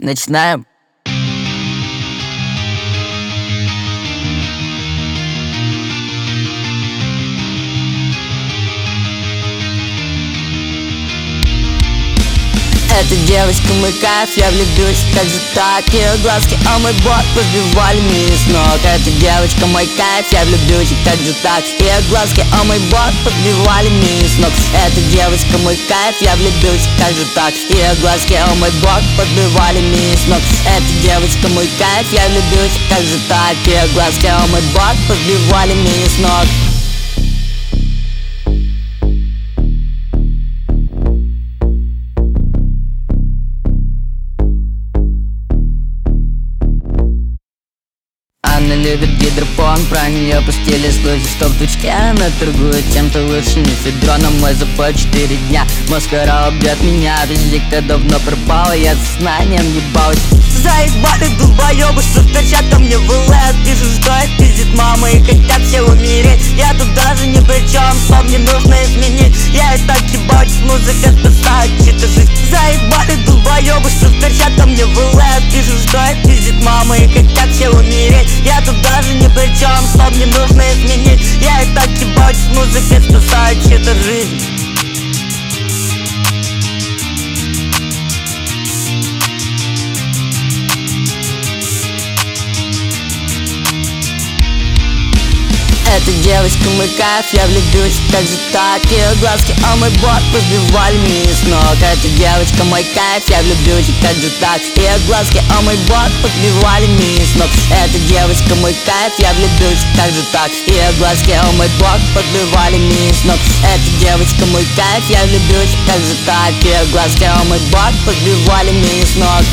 Начинаем. Эта девочка мой кайф, я влюбился так же так. Ее глазки, а мой бот подбивали меня с ног. Эта девочка мой кайф, я влюбился так же так. Ее глазки, а мой бот подбивали меня с ног. Эта девочка мой кайф, я влюбился так же так. Ее глазки, а мой бот подбивали меня с ног. Эта девочка мой кайф, я влюбился так же так. Ее глазки, а мой бот подбивали меня с ног. Она любит гидропон, про нее пустили слухи, что в тучке она торгует тем-то лучше мефедрона. Мой запой 4 дня, маскара убьет меня. Визитка давно пропала, я сознанием ебалась. Заебали долбоёбы, что торчат ко мне в ЛС. Пишу, что их пиздит мама и хотят все умереть. Я тут даже ни при чем, что мне нужно изменить. Я и так ебать, музыка спасает чью-то жизнь. Заебали долбоёбы, что торчат ко мне в ЛС. Пишу, что их пиздит мама и хотят все умереть. Я тут даже ни при чем, что мне нужно изменить. Я и так ебать, музыка спасает чью-то жизнь. Эта девочка мой кайф, я влюбился так же так. Ее глазки, а мой бот подбивали меня с ног. Эта девочка мой кайф, я влюбился так же так. Ее глазки, а мой бот подбивали меня с ног. Эта девочка мой кайф, я влюбился так же так. Ее глазки, а мой бот подбивали меня с ног. Эта девочка мой кайф, я влюбился так же так. Ее глазки, а мой бот подбивали меня с ног.